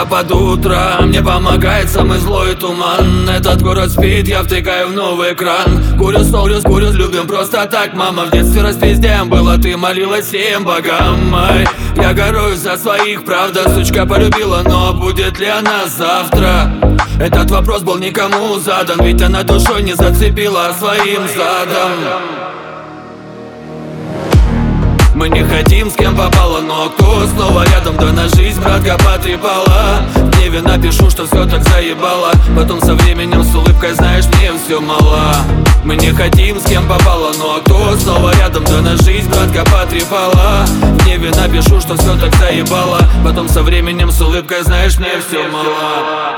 Когда под утро мне помогает самый злой туман. Этот город спит, я втыкаю в новый экран. Курю, любим просто так, мама. В детстве распиздем было, ты молилась всем богам. Я горюю за своих, правда, сучка полюбила, но будет ли она завтра? Этот вопрос был никому задан, ведь она душой не зацепила своим задом. Мы не хотим, с кем попало, но кто снова рядом? Да на жизнь, братка, потрепала. В гневе напишу, что все так заебало. Потом со временем с улыбкой, знаешь, мне все мало. Мы не хотим, с кем попало, но кто снова рядом? Да на жизнь, братка, потрепала. В гневе напишу, что все так заебало. Потом со временем с улыбкой, знаешь, мне все мало.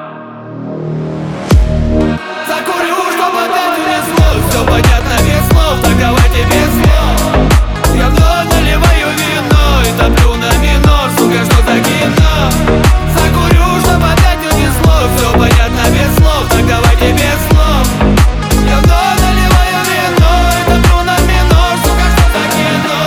Закурю, чтоб опять унесло. Все понятно без слов, так давайте без слов. Я вновь наливаю вино и топлю на минор, сука, что за кино? Закурю, чтоб опять унесло. Все понятно без слов, так давайте без слов. Я вновь наливаю вино и топлю на минор, сука, что за кино?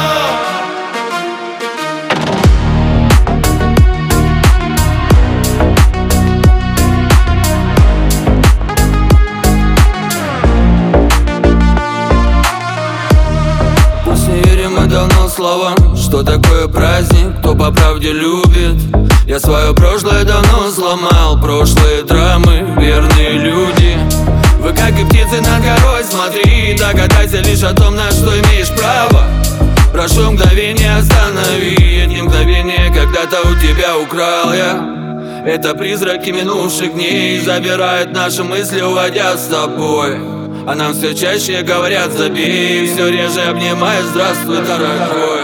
Мы давно словам, что такое праздник, кто по правде любит. Я свое прошлое давно сломал, прошлые драмы, верные люди. Вы как и птицы над горой, смотри, догадайся лишь о том, на что имеешь право. Прошу мгновение, останови эти мгновения, когда-то у тебя украл я. Это призраки минувших дней забирают наши мысли, уводя с тобой. А нам все чаще говорят забей, все реже обнимают, здравствуй, дорогой.